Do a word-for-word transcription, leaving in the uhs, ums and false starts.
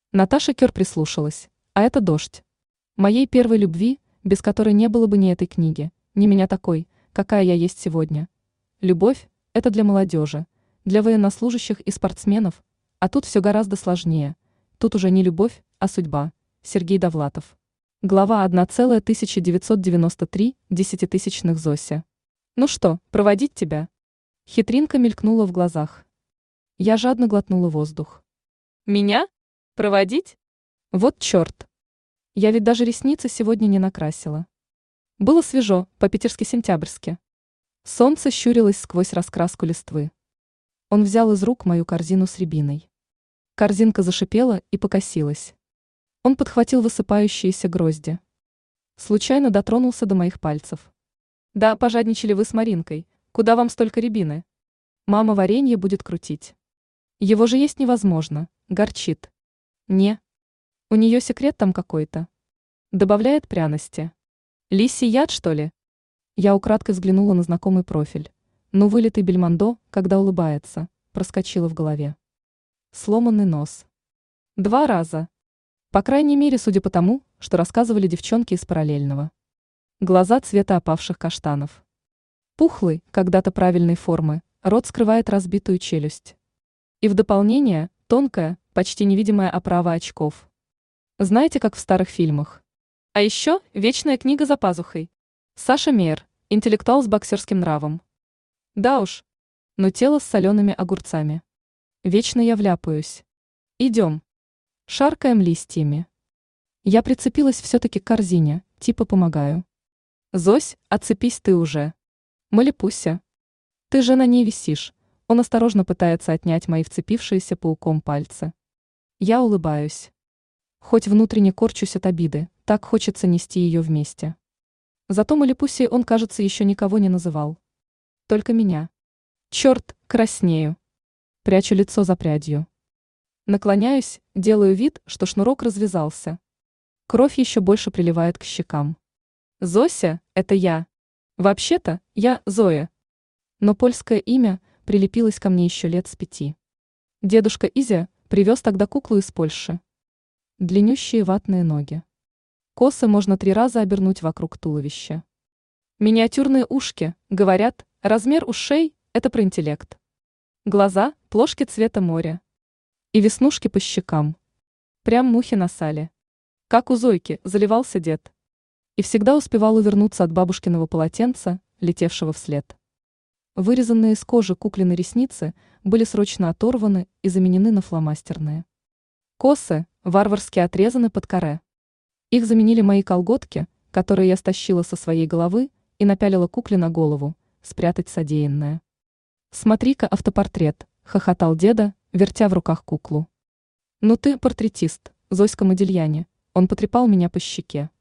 Наташа Кёр прислушалась. А это «Дождь». Моей первой любви, без которой не было бы ни этой книги, ни меня такой, какая я есть сегодня. Любовь – это для молодежи, для военнослужащих и спортсменов, а тут все гораздо сложнее. Тут уже не любовь, а судьба. Сергей Довлатов. Глава тысяча девятьсот девяносто три, десятитысячных Зося. Ну что, проводить тебя? Хитринка мелькнула в глазах. Я жадно глотнула воздух. Меня? Проводить? Вот черт. Я ведь даже ресницы сегодня не накрасила. Было свежо, по-питерски сентябрьски. Солнце щурилось сквозь раскраску листвы. Он взял из рук мою корзину с рябиной. Корзинка зашипела и покосилась. Он подхватил высыпающиеся грозди. Случайно дотронулся до моих пальцев. Да, пожадничали вы с Маринкой. Куда вам столько рябины? Мама варенье будет крутить. Его же есть невозможно, горчит. Не. У нее секрет там какой-то. Добавляет пряности. Лисий яд, что ли? Я украдкой взглянула на знакомый профиль. Ну, вылитый Бельмондо, когда улыбается, проскочила в голове. Сломанный нос. Два раза. По крайней мере, судя по тому, что рассказывали девчонки из параллельного. Глаза цвета опавших каштанов. Пухлый, когда-то правильной формы, рот скрывает разбитую челюсть. И в дополнение, тонкая, почти невидимая оправа очков. Знаете, как в старых фильмах? А еще вечная книга за пазухой. Саша Мейер, интеллектуал с боксерским нравом. Да уж, но тело с солеными огурцами. Вечно я вляпаюсь. Идем. Шаркаем листьями. Я прицепилась все-таки к корзине, типа помогаю. Зось, отцепись ты уже. Малипуся. Ты же на ней висишь. Он осторожно пытается отнять мои вцепившиеся пауком пальцы. Я улыбаюсь. Хоть внутренне корчусь от обиды, так хочется нести ее вместе. Зато Малипусей он, кажется, еще никого не называл. Только меня. Черт, краснею. Прячу лицо за прядью. Наклоняюсь, делаю вид, что шнурок развязался. Кровь еще больше приливает к щекам. Зося, это я. Вообще-то, я Зоя. Но польское имя прилепилось ко мне еще лет с пяти. Дедушка Изя привез тогда куклу из Польши. Длиннющие ватные ноги. Косы можно три раза обернуть вокруг туловища. Миниатюрные ушки, говорят, размер ушей – это про интеллект. Глаза – плошки цвета моря. И веснушки по щекам. Прям мухи на сале. Как у Зойки заливался дед. И всегда успевал увернуться от бабушкиного полотенца, летевшего вслед. Вырезанные из кожи куклины ресницы были срочно оторваны и заменены на фломастерные. Косы варварски отрезаны под каре. Их заменили мои колготки, которые я стащила со своей головы и напялила кукле на голову, спрятать содеянное. «Смотри-ка автопортрет», — хохотал деда, вертя в руках куклу. «Ну ты портретист, Зоська Модильяне», — он потрепал меня по щеке.